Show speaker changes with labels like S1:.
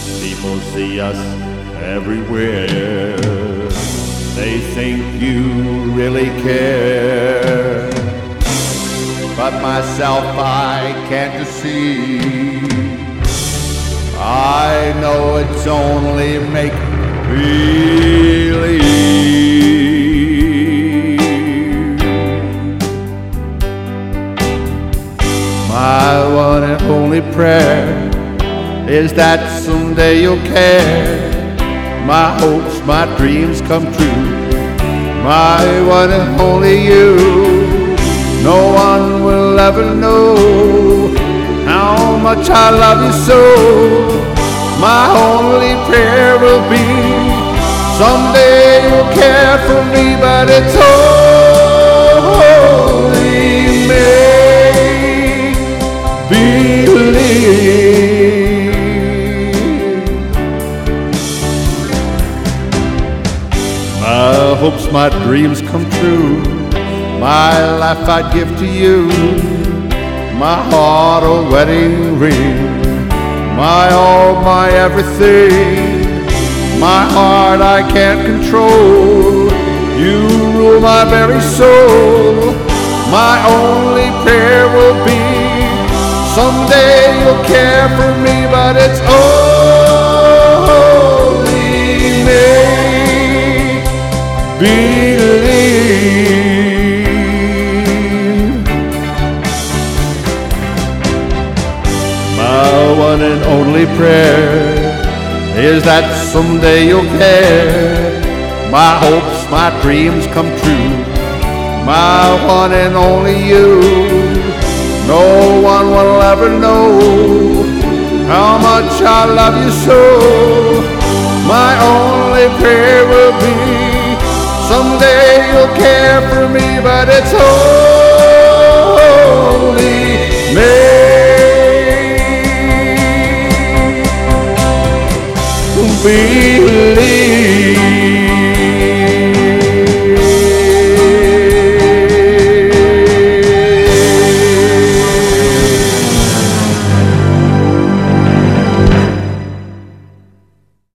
S1: People see us everywhere. They think you really care. But myself I can't deceive. I know it's only make-believe. My one and only prayer is that someday you'll care. My hopes, my dreams come true. My one and only you. No one will ever know how much I love you so. My only prayer will be someday you'll care for me, but it's only make-believe. My hopes, my dreams come true. My life I'd give to you. My heart a wedding ring. My all, my everything. My heart I can't control. You rule my very soul. My only prayer will be someday you'll care for me, but it's only make-believe. My one and only prayer is that someday you'll care. My hopes, my dreams come true. My one and only you. No one will ever know how much I love you so. My only prayer will be someday you'll care for me, but it's only make-believe.